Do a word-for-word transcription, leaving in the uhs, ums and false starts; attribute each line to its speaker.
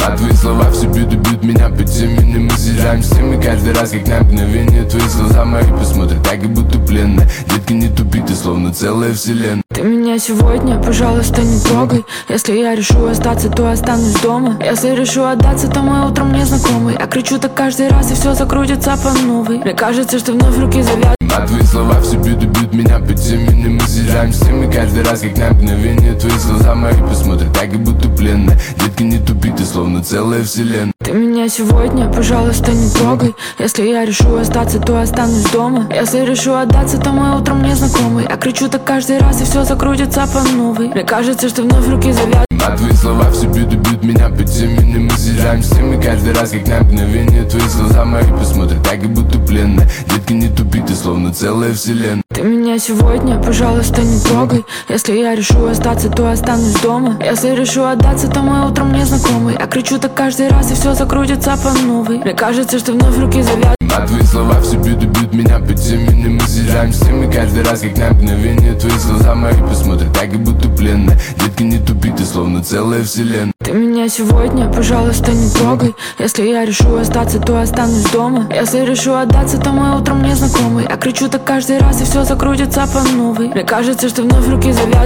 Speaker 1: А твои слова все бьют и бьют меня по теме. Мы съезжаемся мы каждый раз, как на мгновение. Твои глаза мои посмотрят так, и будто пленная. Детка, не тупи, ты словно целая вселенная.
Speaker 2: Ты меня сегодня, пожалуйста, не трогай. Если я решу остаться, то останусь дома. Если решу отдаться, то мы утром незнакомый. Я кричу так каждый раз, и все закрутится по новой. Мне кажется, что вновь руки завязаны.
Speaker 1: А твои слова все бьют и бьют меня по теме. Мы съезжаемся мы каждый раз, как на мгновение. Твои глаза мои посмотрят так, и будто пленная. Детка, не тупи, ты словно целая вселенная.
Speaker 2: Ты меня сегодня, пожалуйста, не трогай. Если я решу остаться, то останусь дома. Если решу отдаться, то мы утром незнакомый. Я кричу так каждый раз, и все закрутится по новой. Мне кажется, что вновь руки завязаны.
Speaker 1: А твои слова все бьют и бьют меня по теме. Мы съезжаемся мы каждый раз, как на мгновение. Твои глаза мои посмотрят так, и будто пленная. Детка, не тупи, ты словно целая вселенная.
Speaker 2: Ты меня сегодня, пожалуйста, не трогай. Если я решу остаться, то останусь дома. Если решу отдаться, то мы утром незнакомый. Я кричу так каждый раз, и все закрутится по новой. Мне кажется, что вновь руки завязаны.
Speaker 1: А твои слова все бьют и бьют меня по теме. Мы съезжаемся мы каждый раз, как на мгновение. Твои глаза мои посмотрят так, и будто пленная. Детка, не тупи, ты словно целая вселенная.
Speaker 2: Ты меня сегодня, пожалуйста, не трогай. Если я решу остаться, то останусь дома. Если решу отдаться, то мы утром незнакомый. Я кричу так каждый раз, и все закрутится по новой. Мне кажется, что вновь руки завязаны.